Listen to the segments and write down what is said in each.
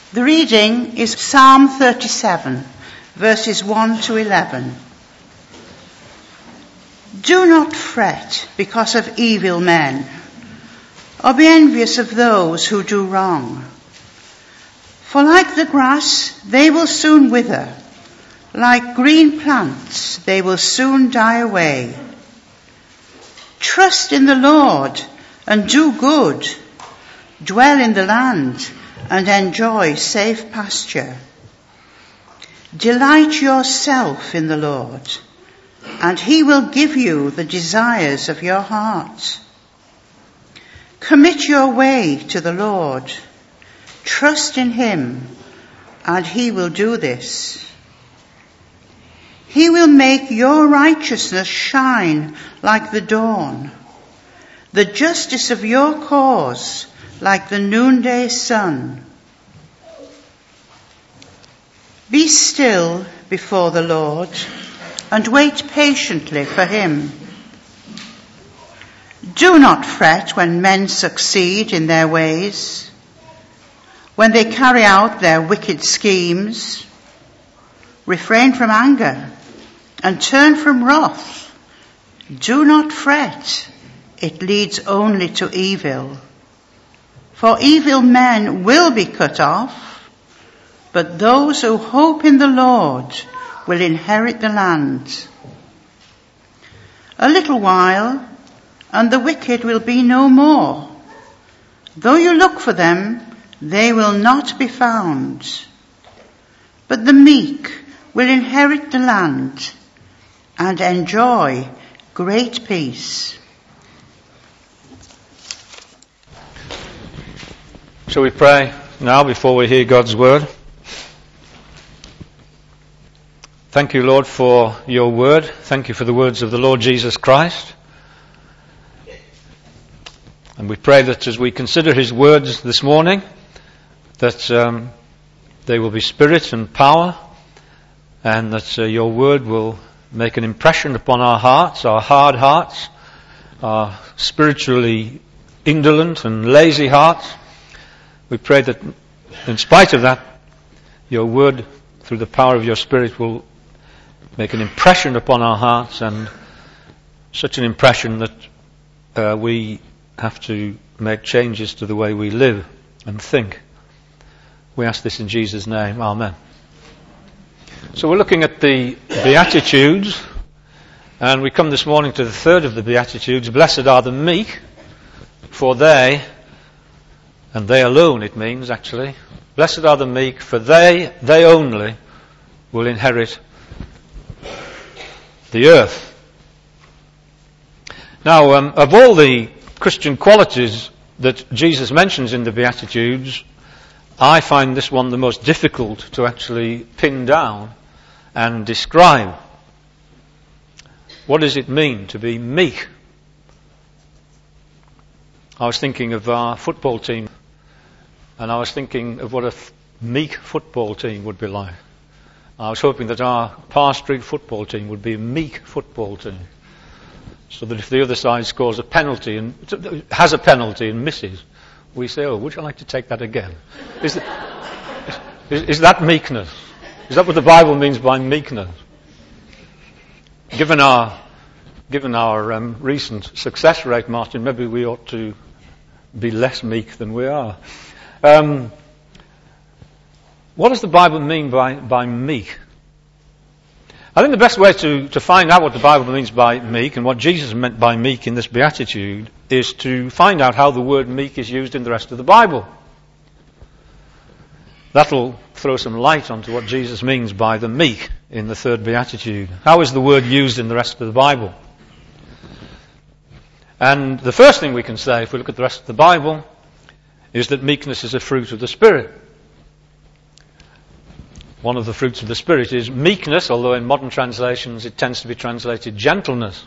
The reading is Psalm 37, verses 1 to 11. Do not fret because of evil men, or be envious of those who do wrong. For like the grass, they will soon wither. Like green plants, they will soon die away. Trust in the Lord and do good. Dwell in the land and enjoy safe pasture. Delight yourself in the Lord, and he will give you the desires of your heart. Commit your way to the Lord. Trust in him, and he will do this. He will make your righteousness shine like the dawn, the justice of your cause like the noonday sun. Be still before the Lord and wait patiently for him. Do not fret when men succeed in their ways, when they carry out their wicked schemes. Refrain from anger and turn from wrath. Do not fret. It leads only to evil. For evil men will be cut off, but those who hope in the Lord will inherit the land. A little while, and the wicked will be no more. Though you look for them, they will not be found. But the meek will inherit the land and enjoy great peace. Shall we pray now before we hear God's word? Thank you, Lord, for your word. Thank you for the words of the Lord Jesus Christ. And we pray that as we consider his words this morning, that they will be spirit and power, and that your word will make an impression upon our hearts, our hard hearts, our spiritually indolent and lazy hearts. We pray that in spite of that, your word, through the power of your Spirit, will make an impression upon our hearts, and such an impression that we have to make changes to the way we live and think. We ask this in Jesus' name. Amen. So we're looking at the Beatitudes, and we come this morning to the third of the Beatitudes. Blessed are the meek, for they, and they alone it means actually, blessed are the meek, for they only will inherit the earth. Now, of all the Christian qualities that Jesus mentions in the Beatitudes, I find this one the most difficult to actually pin down and describe. What does it mean to be meek? I was thinking of our football team, and I was thinking of what a meek football team would be like. I was hoping that our Parr Street football team would be a meek football team, so that if the other side scores a penalty and has a penalty and misses, we say, "Oh, would you like to take that again?" Is that meekness? Is that what the Bible means by meekness? Given our recent success rate, Martin, maybe we ought to be less meek than we are. What does the Bible mean by meek? I think the best way to find out what the Bible means by meek and what Jesus meant by meek in this beatitude is to find out how the word meek is used in the rest of the Bible. That'll throw some light onto what Jesus means by the meek in the third beatitude. How is the word used in the rest of the Bible? And the first thing we can say, if we look at the rest of the Bible, is that meekness is a fruit of the Spirit. One of the fruits of the Spirit is meekness, although in modern translations it tends to be translated gentleness.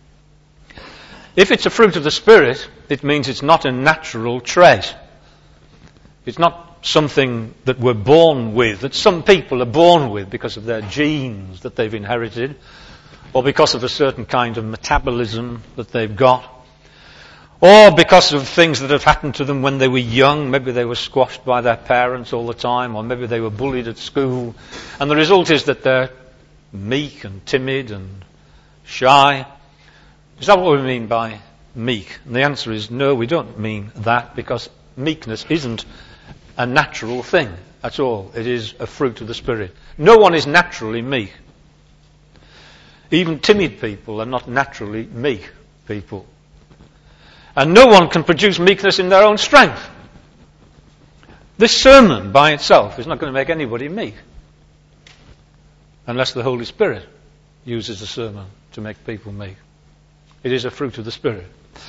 If it's a fruit of the Spirit, it means it's not a natural trait. It's not something that we're born with, that some people are born with because of their genes that they've inherited, or because of a certain kind of metabolism that they've got. Or because of things that have happened to them when they were young. Maybe they were squashed by their parents all the time, or maybe they were bullied at school. And the result is that they're meek and timid and shy. Is that what we mean by meek? And the answer is no, we don't mean that, because meekness isn't a natural thing at all. It is a fruit of the Spirit. No one is naturally meek. Even timid people are not naturally meek people. And no one can produce meekness in their own strength. This sermon by itself is not going to make anybody meek, unless the Holy Spirit uses the sermon to make people meek. It is a fruit of the Spirit.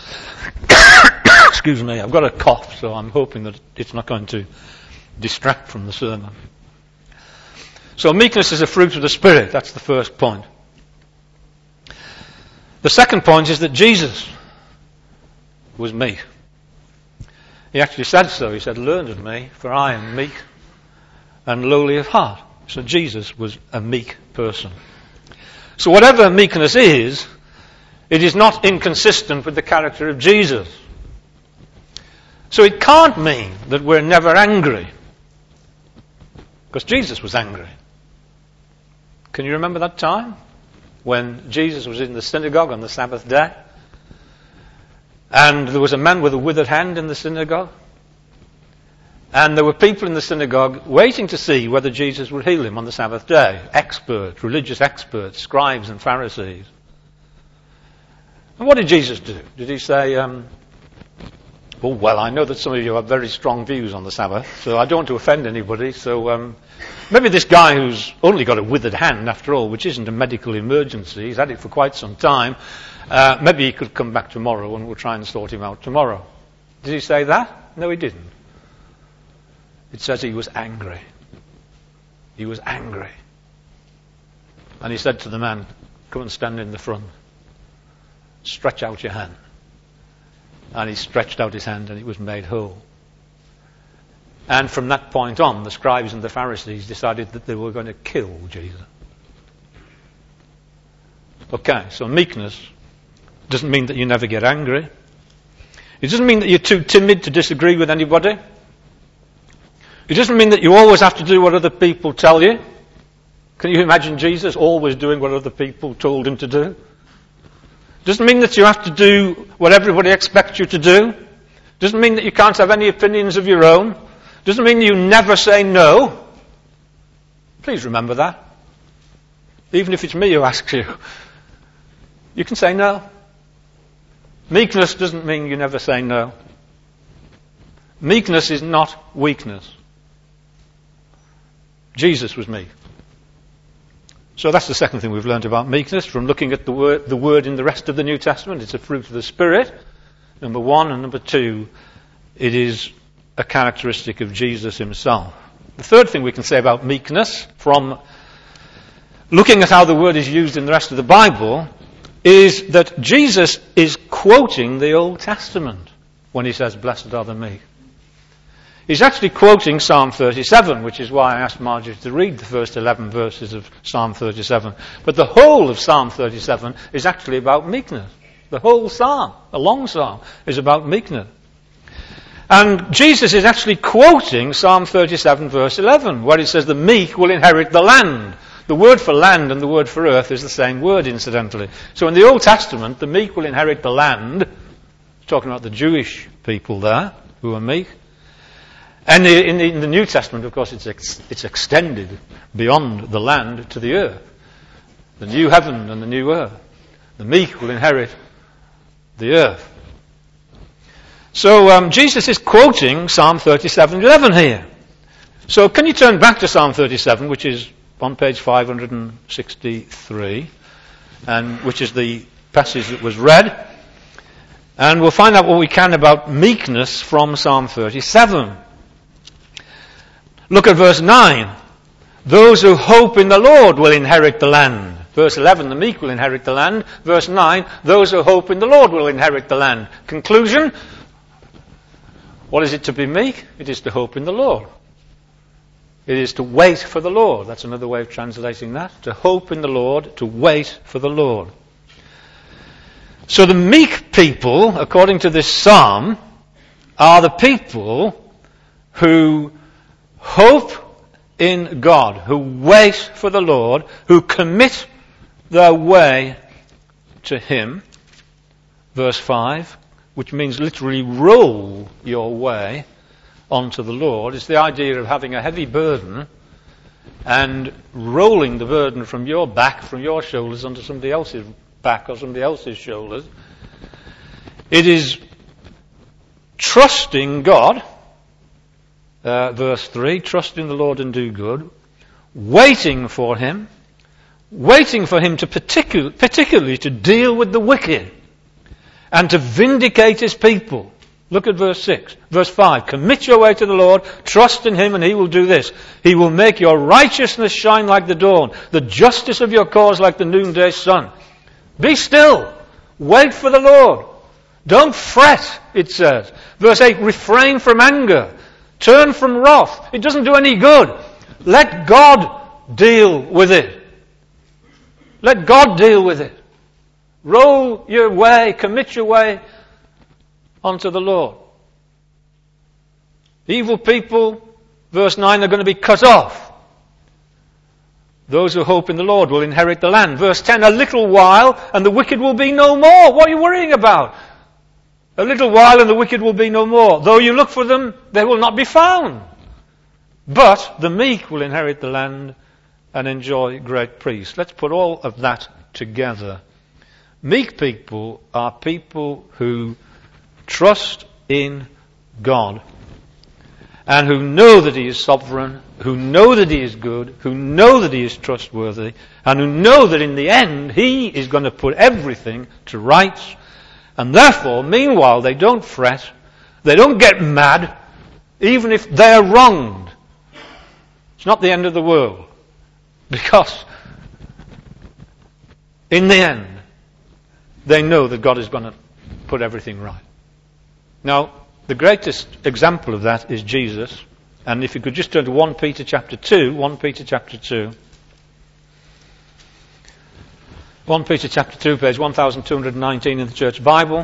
Excuse me, I've got a cough, so I'm hoping that it's not going to distract from the sermon. So meekness is a fruit of the Spirit. That's the first point. The second point is that Jesus was meek. He actually said so. He said, "Learn of me, for I am meek and lowly of heart." So Jesus was a meek person. So whatever meekness is, it is not inconsistent with the character of Jesus. So it can't mean that we're never angry, because Jesus was angry. Can you remember that time when Jesus was in the synagogue on the Sabbath day? And there was a man with a withered hand in the synagogue. And there were people in the synagogue waiting to see whether Jesus would heal him on the Sabbath day. Experts, religious experts, scribes and Pharisees. And what did Jesus do? Did he say, oh, well, I know that some of you have very strong views on the Sabbath, so I don't want to offend anybody, so maybe this guy who's only got a withered hand, after all, which isn't a medical emergency, he's had it for quite some time, maybe he could come back tomorrow and we'll try and sort him out tomorrow. Did he say that? No, he didn't. It says he was angry. He was angry. And he said to the man, "Come and stand in the front. Stretch out your hand." And he stretched out his hand and it was made whole. And from that point on, the scribes and the Pharisees decided that they were going to kill Jesus. Okay, so meekness doesn't mean that you never get angry. It doesn't mean that you're too timid to disagree with anybody. It doesn't mean that you always have to do what other people tell you. Can you imagine Jesus always doing what other people told him to do? It doesn't mean that you have to do what everybody expects you to do. It doesn't mean that you can't have any opinions of your own. It doesn't mean you never say no. Please remember that. Even if it's me who asks you, you can say no. Meekness doesn't mean you never say no. Meekness is not weakness. Jesus was meek. So that's the second thing we've learned about meekness from looking at the word in the rest of the New Testament. It's a fruit of the Spirit, number one, and number two, it is a characteristic of Jesus himself. The third thing we can say about meekness from looking at how the word is used in the rest of the Bible is that Jesus is quoting the Old Testament when he says, "Blessed are the meek." He's actually quoting Psalm 37, which is why I asked Marjorie to read the first 11 verses of Psalm 37. But the whole of Psalm 37 is actually about meekness. The whole psalm, a long psalm, is about meekness. And Jesus is actually quoting Psalm 37 verse 11, where it says, "The meek will inherit the land." The word for land and the word for earth is the same word, incidentally. So in the Old Testament, the meek will inherit the land. Talking about the Jewish people there, who are meek. And in the New Testament, of course, it's extended beyond the land to the earth. The new heaven and the new earth. The meek will inherit the earth. So Jesus is quoting Psalm 37:11 here. So can you turn back to Psalm 37, which is on page 563, and which is the passage that was read. And we'll find out what we can about meekness from Psalm 37. Look at verse 9. Those who hope in the Lord will inherit the land. Verse 11, the meek will inherit the land. Verse 9, those who hope in the Lord will inherit the land. Conclusion, what is it to be meek? It is to hope in the Lord. It is to wait for the Lord. That's another way of translating that. To hope in the Lord, to wait for the Lord. So the meek people, according to this psalm, are the people who hope in God, who wait for the Lord, who commit their way to Him. Verse 5, which means literally roll your way onto the Lord. It's the idea of having a heavy burden and rolling the burden from your back, from your shoulders, onto somebody else's back or somebody else's shoulders. It is trusting God, verse 3, trust in the Lord and do good, waiting for Him to particularly to deal with the wicked and to vindicate His people. Look at verse 6. Verse 5. Commit your way to the Lord, trust in Him, and He will do this. He will make your righteousness shine like the dawn, the justice of your cause like the noonday sun. Be still. Wait for the Lord. Don't fret, it says. Verse 8. Refrain from anger. Turn from wrath. It doesn't do any good. Let God deal with it. Let God deal with it. Roll your way, commit your way onto the Lord. Evil people, verse 9, are going to be cut off. Those who hope in the Lord will inherit the land. Verse 10, a little while and the wicked will be no more. What are you worrying about? A little while and the wicked will be no more. Though you look for them, they will not be found. But the meek will inherit the land and enjoy great peace. Let's put all of that together. Meek people are people who trust in God and who know that He is sovereign, who know that He is good, who know that He is trustworthy, and who know that in the end He is going to put everything to rights. And therefore, meanwhile, they don't fret, they don't get mad, even if they're wronged. It's not the end of the world, because in the end, they know that God is going to put everything right. Now, the greatest example of that is Jesus. And if you could just turn to 1 Peter chapter 2, 1 Peter chapter 2. 1 Peter chapter 2, page 1219 in the Church Bible.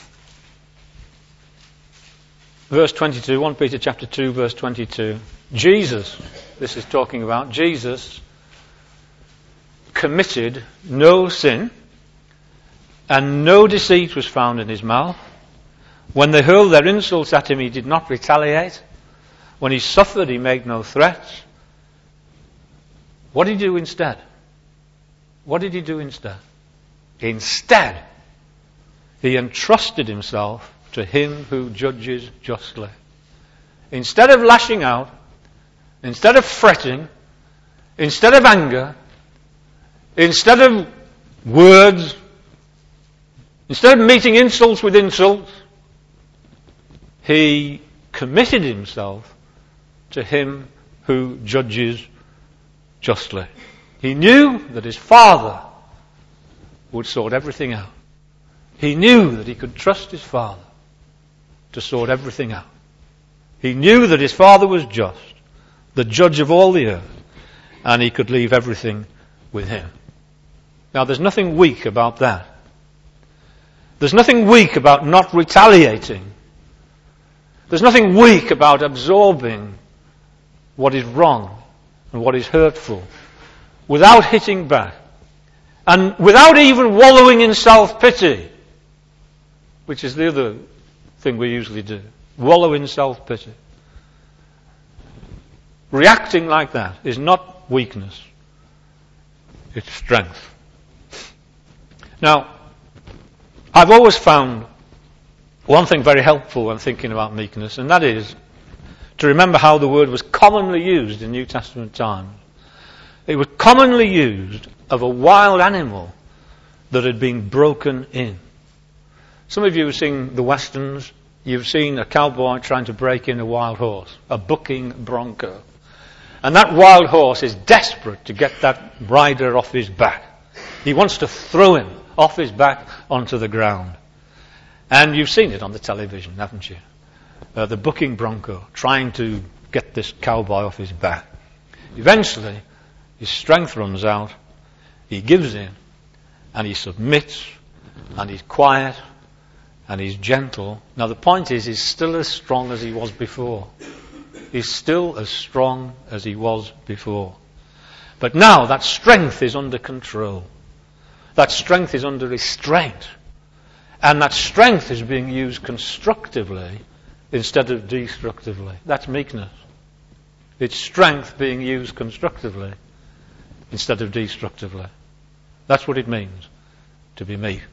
Verse 22, 1 Peter chapter 2, verse 22. Jesus, this is talking about, Jesus committed no sin, and no deceit was found in His mouth. When they hurled their insults at Him, He did not retaliate. When He suffered, He made no threats. What did He do instead? What did He do instead? Instead, He entrusted Himself to Him who judges justly. Instead of lashing out, instead of fretting, instead of anger, instead of words, instead of meeting insults with insults, He committed Himself to Him who judges justly. He knew that His Father would sort everything out. He knew that He could trust His Father to sort everything out. He knew that His Father was just, the judge of all the earth, and He could leave everything with Him. Now, there's nothing weak about that. There's nothing weak about not retaliating. There's nothing weak about absorbing what is wrong and what is hurtful without hitting back and without even wallowing in self-pity, which is the other thing we usually do. Wallow in self-pity. Reacting like that is not weakness. It's strength. Now, I've always found one thing very helpful when thinking about meekness, and that is to remember how the word was commonly used in New Testament times. It was commonly used of a wild animal that had been broken in. Some of you have seen the westerns. You've seen a cowboy trying to break in a wild horse, a bucking bronco. And that wild horse is desperate to get that rider off his back. He wants to throw him off his back onto the ground. And you've seen it on the television, haven't you? The bucking bronco trying to get this cowboy off his back. Eventually, his strength runs out, he gives in, and he submits, and he's quiet, and he's gentle. Now the point is, he's still as strong as he was before. He's still as strong as he was before. But now that strength is under control. That strength is under restraint. And that strength is being used constructively instead of destructively. That's meekness. It's strength being used constructively instead of destructively. That's what it means to be meek.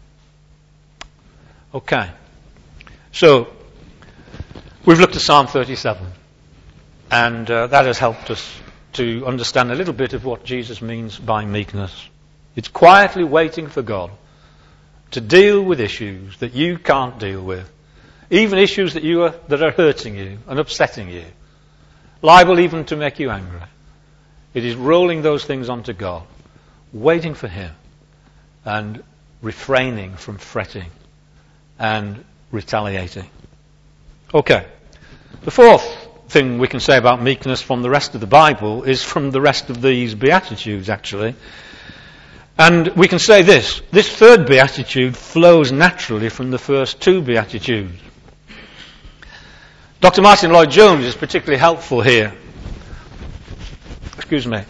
Okay. So, we've looked at Psalm 37. And that has helped us to understand a little bit of what Jesus means by meekness. It's quietly waiting for God to deal with issues that you can't deal with. Even issues that are hurting you and upsetting you. Liable even to make you angry. It is rolling those things onto God, waiting for Him, and refraining from fretting and retaliating. Okay. The fourth thing we can say about meekness from the rest of the Bible is from the rest of these Beatitudes, actually. And we can say this third Beatitude flows naturally from the first two Beatitudes. Dr. Martin Lloyd-Jones is particularly helpful here. Excuse me.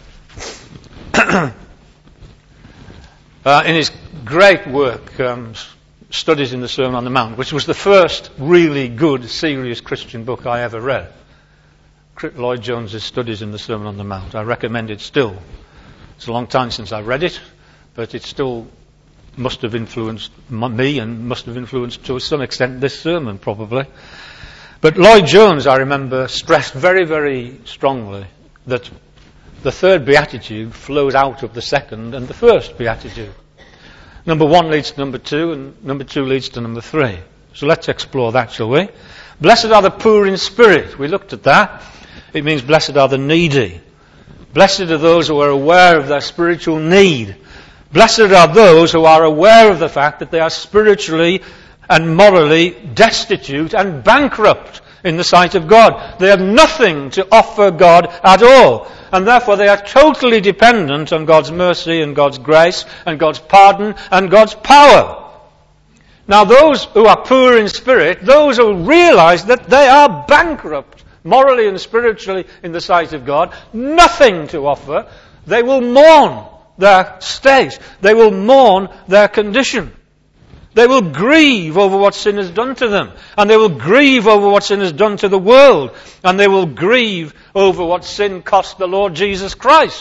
In his great work, Studies in the Sermon on the Mount, which was the first really good, serious Christian book I ever read. Lloyd-Jones' Studies in the Sermon on the Mount. I recommend it still. It's a long time since I read it, but it still must have influenced me and must have influenced to some extent this sermon probably. But Lloyd-Jones, I remember, stressed very, very strongly that the third Beatitude flows out of the second and the first Beatitude. Number 1 leads to number 2, and number 2 leads to number 3. So let's explore that, shall we? Blessed are the poor in spirit. We looked at that. It means blessed are the needy. Blessed are those who are aware of their spiritual need. Blessed are those who are aware of the fact that they are spiritually and morally destitute and bankrupt in the sight of God. They have nothing to offer God at all. And therefore they are totally dependent on God's mercy and God's grace and God's pardon and God's power. Now those who are poor in spirit, those who realize that they are bankrupt morally and spiritually in the sight of God, nothing to offer, they will mourn their state. They will mourn their condition. They will grieve over what sin has done to them. And they will grieve over what sin has done to the world. And they will grieve over what sin cost the Lord Jesus Christ.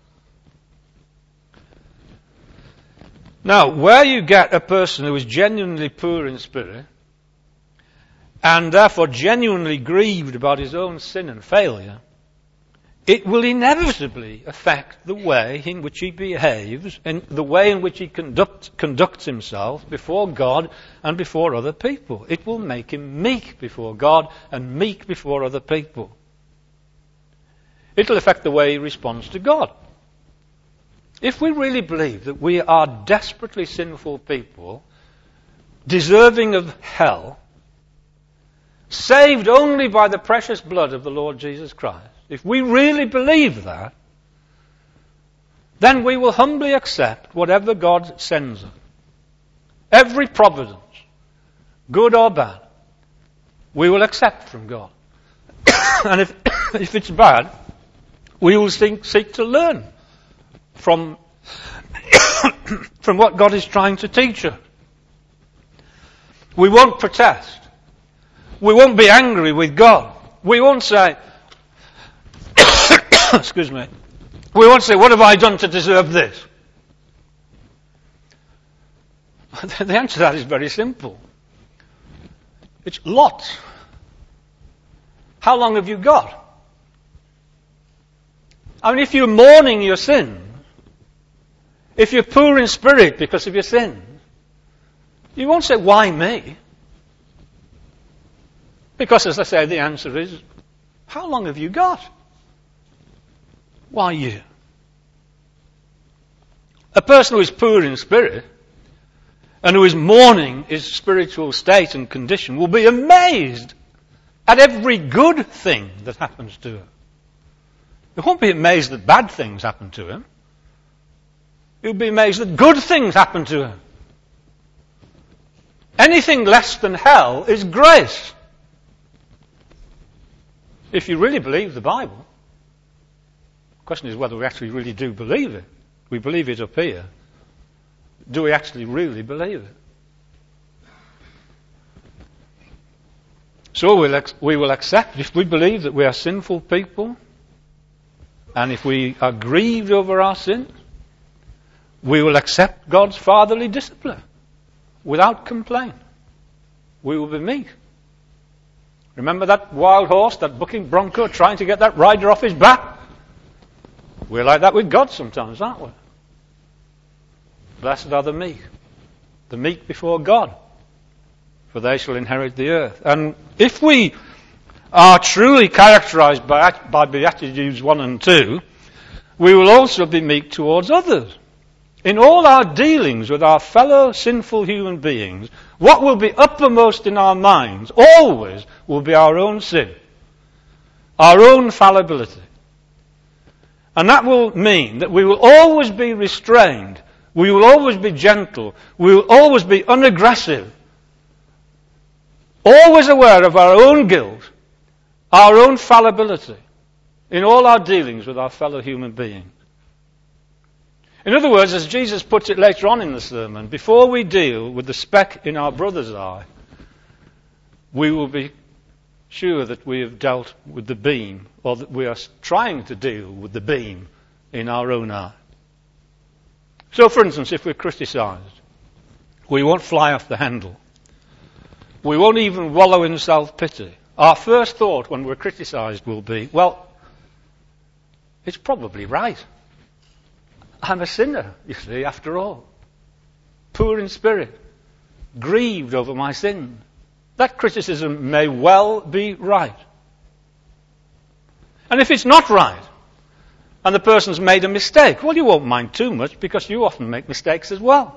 Now, where you get a person who is genuinely poor in spirit, and therefore genuinely grieved about his own sin and failure, it will inevitably affect the way in which he behaves and the way in which he conducts himself before God and before other people. It will make him meek before God and meek before other people. It will affect the way he responds to God. If we really believe that we are desperately sinful people, deserving of hell, saved only by the precious blood of the Lord Jesus Christ, if we really believe that, then we will humbly accept whatever God sends us. Every providence, good or bad, we will accept from God. And if it's bad, we will seek to learn from what God is trying to teach us. We won't protest. We won't be angry with God. We won't say, excuse me, we won't say, what have I done to deserve this? The answer to that is very simple. It's lots. How long have you got? I mean, if you're mourning your sin, if you're poor in spirit because of your sin, you won't say, why me? Because, as I say, the answer is, how long have you got? Why you? A person who is poor in spirit and who is mourning his spiritual state and condition will be amazed at every good thing that happens to him. He won't be amazed that bad things happen to him. He'll be amazed that good things happen to him. Anything less than hell is grace. If you really believe the Bible. The question is whether we actually really do believe it. We believe it up here. Do we actually really believe it? So we will accept, if we believe that we are sinful people, and if we are grieved over our sins, we will accept God's fatherly discipline without complaint. We will be meek. Remember that wild horse, that bucking bronco, trying to get that rider off his back? We're like that with God sometimes, aren't we? Blessed are the meek before God, for they shall inherit the earth. And if we are truly characterized by Beatitudes 1 and 2, we will also be meek towards others. In all our dealings with our fellow sinful human beings, what will be uppermost in our minds always will be our own sin, our own fallibility. And that will mean that we will always be restrained, we will always be gentle, we will always be unaggressive, always aware of our own guilt, our own fallibility in all our dealings with our fellow human beings. In other words, as Jesus puts it later on in the sermon, before we deal with the speck in our brother's eye, we will be sure that we have dealt with the beam, or that we are trying to deal with the beam in our own eye. So, for instance, if we're criticised, we won't fly off the handle. We won't even wallow in self-pity. Our first thought when we're criticised will be, well, it's probably right. I'm a sinner, you see, after all. Poor in spirit. Grieved over my sin. That criticism may well be right. And if it's not right, and the person's made a mistake, well, you won't mind too much because you often make mistakes as well.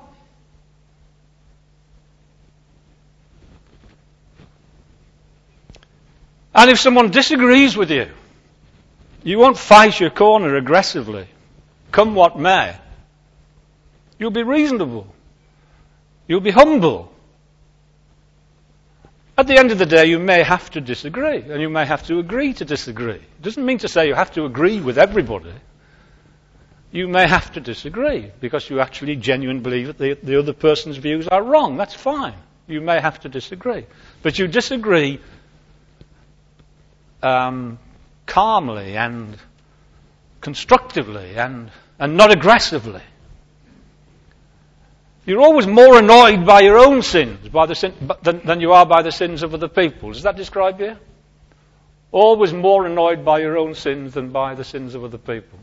And if someone disagrees with you, you won't fight your corner aggressively. Come what may. You'll be reasonable. You'll be humble. At the end of the day, you may have to disagree, and you may have to agree to disagree. It doesn't mean to say you have to agree with everybody. You may have to disagree, because you actually genuinely believe that the other person's views are wrong. That's fine. You may have to disagree. But you disagree calmly and constructively and not aggressively. You're always more annoyed by your own sins than you are by the sins of other people. Does that describe you? Always more annoyed by your own sins than by the sins of other people.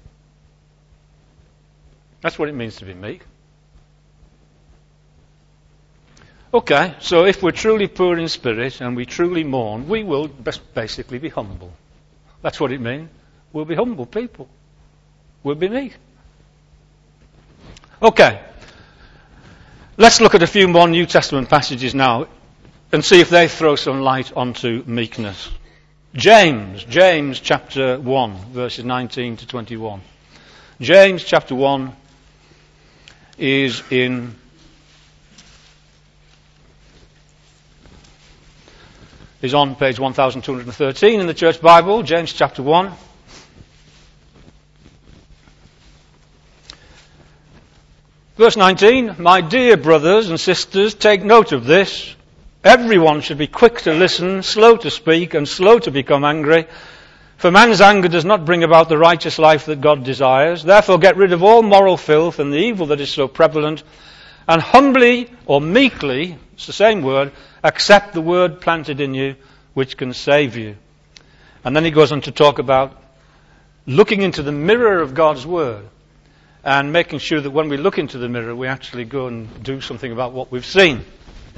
That's what it means to be meek. Okay, so if we're truly poor in spirit and we truly mourn, we will basically be humble. That's what it means. We'll be humble people. We'll be meek. Okay. Let's look at a few more New Testament passages now and see if they throw some light onto meekness. James chapter 1, verses 19 to 21. James chapter 1 is on page 1213 in the Church Bible, James chapter 1. Verse 19, my dear brothers and sisters, take note of this. Everyone should be quick to listen, slow to speak, and slow to become angry. For man's anger does not bring about the righteous life that God desires. Therefore get rid of all moral filth and the evil that is so prevalent, and humbly or meekly, it's the same word, accept the word planted in you, which can save you. And then he goes on to talk about looking into the mirror of God's word and making sure that when we look into the mirror, we actually go and do something about what we've seen.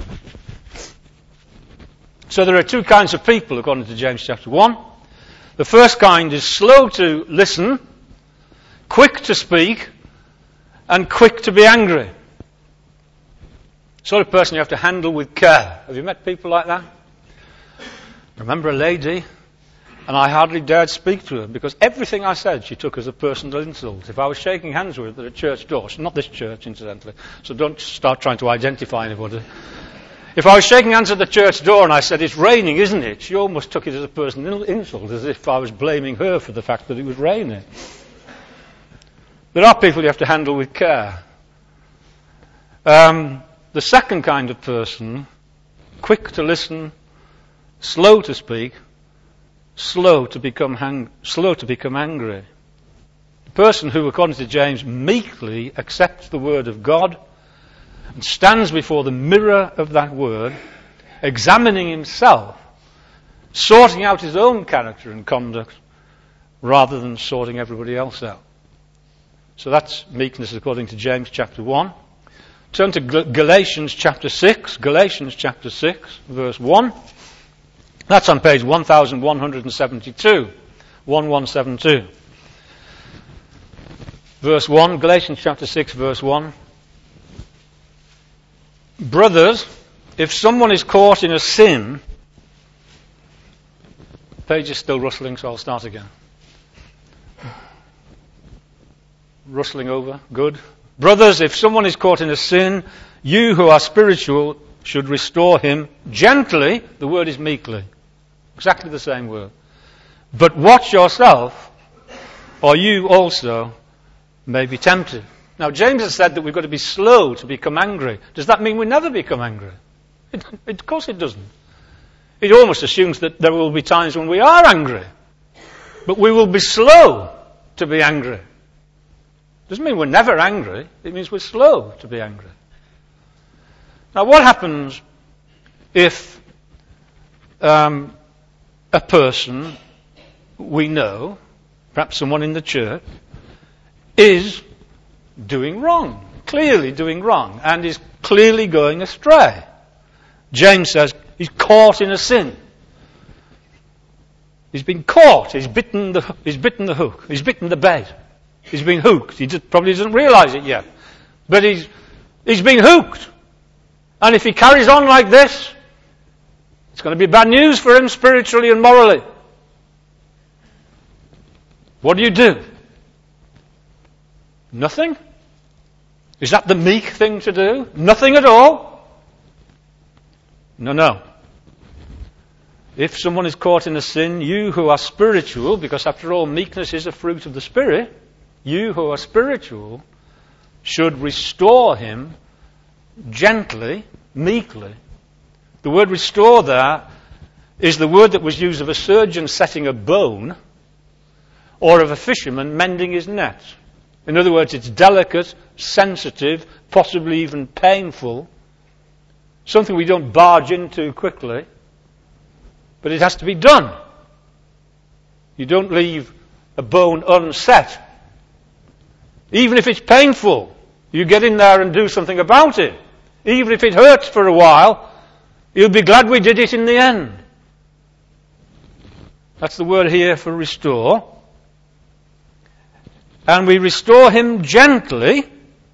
So there are two kinds of people, according to James chapter 1. The first kind is slow to listen, quick to speak, and quick to be angry. Sort of person you have to handle with care. Have you met people like that? I remember a lady, and I hardly dared speak to her because everything I said she took as a personal insult. If I was shaking hands with her at a church door, not this church incidentally, so don't start trying to identify anybody. If I was shaking hands at the church door and I said, "It's raining, isn't it?" she almost took it as a personal insult, as if I was blaming her for the fact that it was raining. There are people you have to handle with care. The second kind of person, quick to listen, slow to speak, slow to become angry. The person who, according to James, meekly accepts the word of God and stands before the mirror of that word, examining himself, sorting out his own character and conduct, rather than sorting everybody else out. So that's meekness according to James chapter 1. Turn to Galatians chapter 6, verse 1. That's on page 1172, 1172. Verse 1, Galatians chapter 6, verse 1. Brothers, if someone is caught in a sin, the page is still rustling, so I'll start again. Rustling over, good. Brothers, if someone is caught in a sin, you who are spiritual should restore him gently. The word is meekly. Exactly the same word. But watch yourself, or you also may be tempted. Now, James has said that we've got to be slow to become angry. Does that mean we never become angry? Of course it doesn't. It almost assumes that there will be times when we are angry. But we will be slow to be angry. Doesn't mean we're never angry. It means we're slow to be angry. Now, what happens if a person we know, perhaps someone in the church, is doing wrong, clearly doing wrong, and is clearly going astray? James says he's caught in a sin. He's been caught. He's bitten the hook. He's bitten the bait. He's been hooked. He probably doesn't realize it yet. But he's been hooked. And if he carries on like this, it's going to be bad news for him spiritually and morally. What do? Nothing? Is that the meek thing to do? Nothing at all? No. If someone is caught in a sin, you who are spiritual, because after all meekness is a fruit of the Spirit, you who are spiritual should restore him gently, meekly. The word restore there is the word that was used of a surgeon setting a bone or of a fisherman mending his net. In other words, it's delicate, sensitive, possibly even painful, something we don't barge into quickly, but it has to be done. You don't leave a bone unset. Even if it's painful, you get in there and do something about it. Even if it hurts for a while, you'll be glad we did it in the end. That's the word here for restore. And we restore him gently.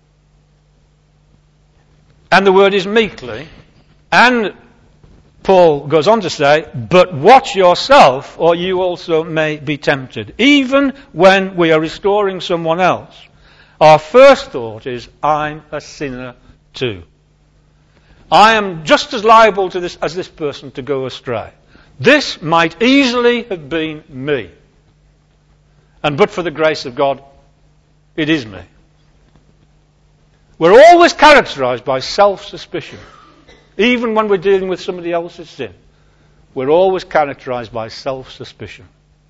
And the word is meekly. And Paul goes on to say, but watch yourself, or you also may be tempted. Even when we are restoring someone else, our first thought is, I'm a sinner too. I am just as liable to this as this person to go astray. This might easily have been me. And but for the grace of God, it is me. We're always characterized by self-suspicion. Even when we're dealing with somebody else's sin, we're always characterized by self-suspicion.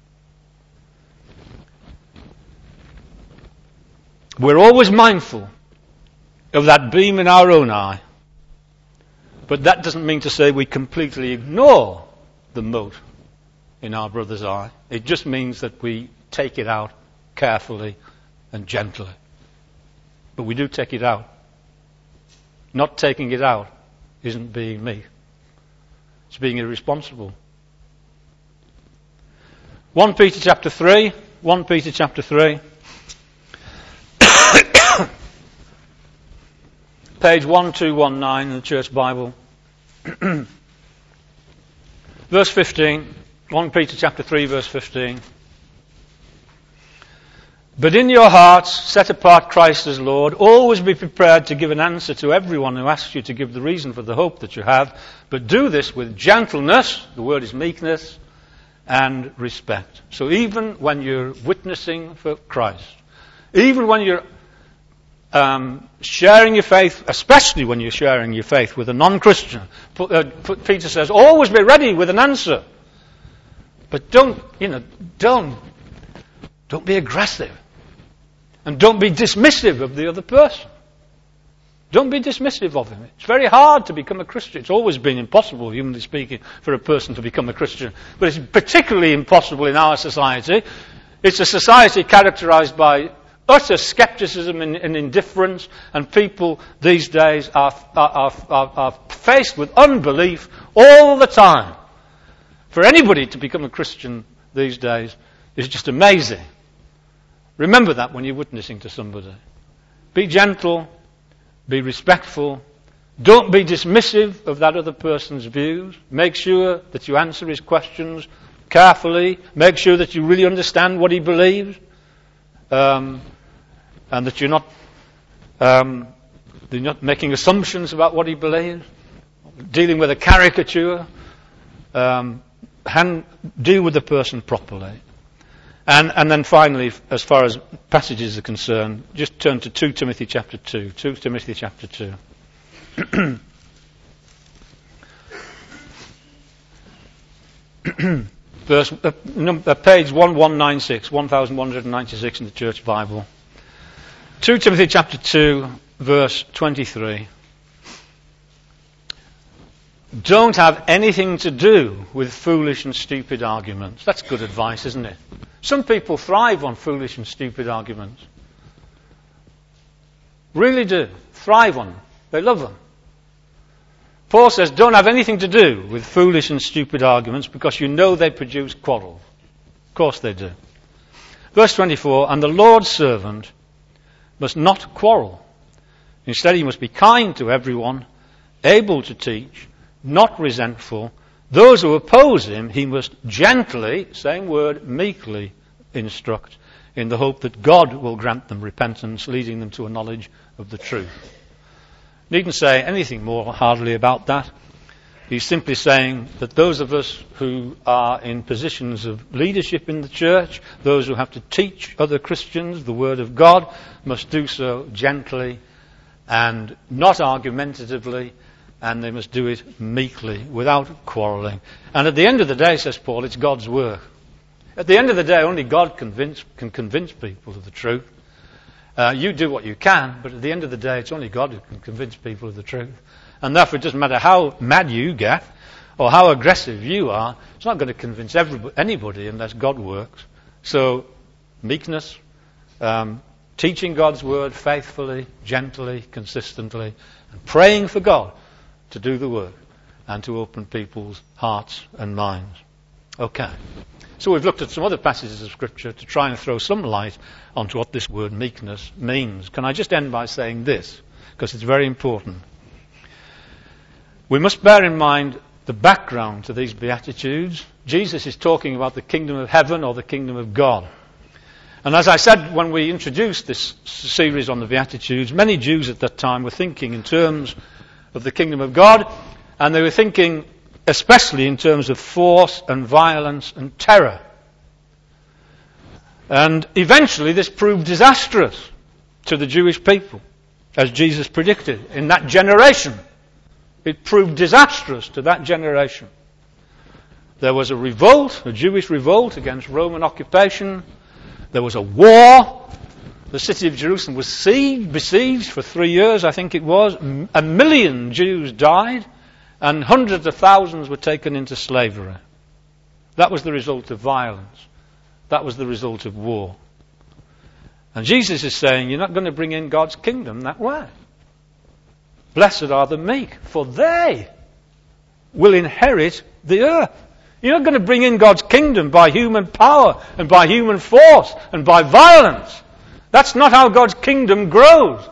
We're always mindful of that beam in our own eye. But that doesn't mean to say we completely ignore the mote in our brother's eye. It just means that we take it out carefully and gently. But we do take it out. Not taking it out isn't being meek. It's being irresponsible. 1 Peter chapter 3. Page 1219 in the Church Bible. Verse 15. 1 Peter chapter 3 verse 15. But in your hearts, set apart Christ as Lord. Always be prepared to give an answer to everyone who asks you to give the reason for the hope that you have. But do this with gentleness, the word is meekness, and respect. So even when you're witnessing for Christ, even when you're sharing your faith, especially when you're sharing your faith with a non-Christian, Peter says, always be ready with an answer. But don't be aggressive. And don't be dismissive of the other person. Don't be dismissive of him. It's very hard to become a Christian. It's always been impossible, humanly speaking, for a person to become a Christian. But it's particularly impossible in our society. It's a society characterized by utter skepticism and indifference, and people these days are faced with unbelief all the time. For anybody to become a Christian these days is just amazing. Remember that when you're witnessing to somebody. Be gentle, be respectful, don't be dismissive of that other person's views. Make sure that you answer his questions carefully. Make sure that you really understand what he believes. And that you're not making assumptions about what he believes. Dealing with a caricature. Deal with the person properly. And then finally, as far as passages are concerned, just turn to 2 Timothy chapter 2. 2 Timothy chapter 2. Page 1196, 1196 in the Church Bible. 2 Timothy chapter 2, verse 23. Don't have anything to do with foolish and stupid arguments. That's good advice, isn't it? Some people thrive on foolish and stupid arguments. Really do. Thrive on them. They love them. Paul says, don't have anything to do with foolish and stupid arguments because you know they produce quarrels. Of course they do. Verse 24, and the Lord's servant must not quarrel. Instead, he must be kind to everyone, able to teach, not resentful. Those who oppose him, he must gently, same word, meekly instruct, in the hope that God will grant them repentance, leading them to a knowledge of the truth. Needn't say anything more hardly about that. He's simply saying that those of us who are in positions of leadership in the church, those who have to teach other Christians the Word of God, must do so gently and not argumentatively, and they must do it meekly, without quarrelling. And at the end of the day, says Paul, it's God's work. At the end of the day, only God can convince people of the truth. You do what you can, but at the end of the day, it's only God who can convince people of the truth. And therefore, it doesn't matter how mad you get, or how aggressive you are, it's not going to convince anybody unless God works. So, meekness, teaching God's word faithfully, gently, consistently, and praying for God to do the work and to open people's hearts and minds. Okay. So we've looked at some other passages of Scripture to try and throw some light onto what this word meekness means. Can I just end by saying this? Because it's very important. We must bear in mind the background to these Beatitudes. Jesus is talking about the kingdom of heaven or the kingdom of God. And as I said when we introduced this series on the Beatitudes, many Jews at that time were thinking in terms of the kingdom of God, and they were thinking especially in terms of force and violence and terror. And eventually this proved disastrous to the Jewish people, as Jesus predicted in that generation. It proved disastrous to that generation. There was a revolt, a Jewish revolt against Roman occupation. There was a war. The city of Jerusalem was besieged for 3 years, I think it was. 1 million Jews died, and hundreds of thousands were taken into slavery. That was the result of violence. That was the result of war. And Jesus is saying, you're not going to bring in God's kingdom that way. Blessed are the meek, for they will inherit the earth. You're not going to bring in God's kingdom by human power and by human force and by violence. That's not how God's kingdom grows.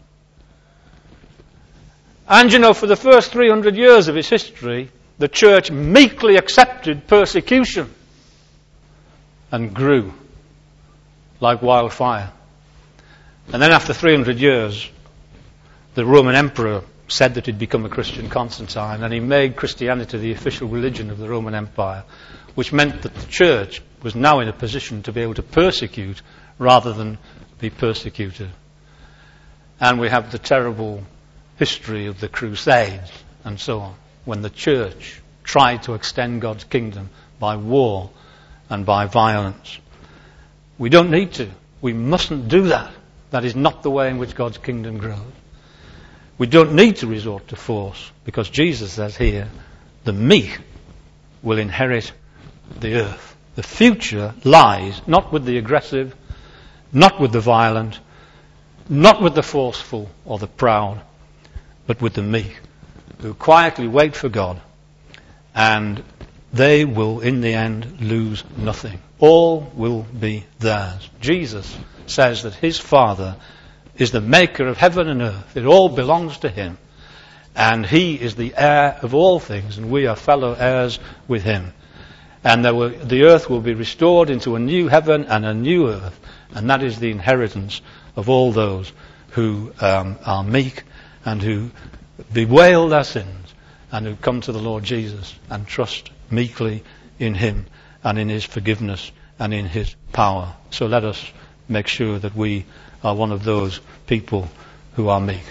And you know, for the first 300 years of its history, the church meekly accepted persecution and grew like wildfire. And then after 300 years, the Roman emperor said that he'd become a Christian, Constantine, and he made Christianity the official religion of the Roman Empire, which meant that the church was now in a position to be able to persecute rather than be persecuted. And we have the terrible history of the Crusades and so on, when the church tried to extend God's kingdom by war and by violence. We don't need to. We mustn't do that. That is not the way in which God's kingdom grows. We don't need to resort to force, because Jesus says here, the meek will inherit the earth. The future lies not with the aggressive, not with the violent, not with the forceful or the proud, but with the meek, who quietly wait for God, and they will in the end lose nothing. All will be theirs. Jesus says that his Father is the maker of heaven and earth. It all belongs to him. And he is the heir of all things, and we are fellow heirs with him. And the earth will be restored into a new heaven and a new earth. And that is the inheritance of all those who are meek and who bewail their sins and who come to the Lord Jesus and trust meekly in him and in his forgiveness and in his power. So let us make sure that we are one of those people who are meek.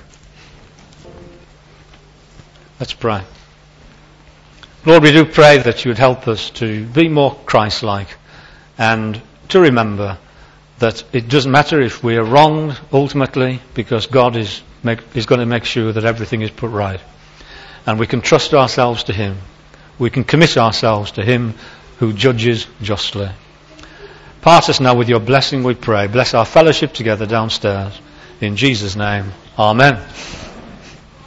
Let's pray. Lord, we do pray that you would help us to be more Christ-like and to remember that it doesn't matter if we are wronged ultimately, because God is going to make sure that everything is put right. And we can trust ourselves to him. We can commit ourselves to him who judges justly. Part us now with your blessing, we pray. Bless our fellowship together downstairs. In Jesus' name, amen.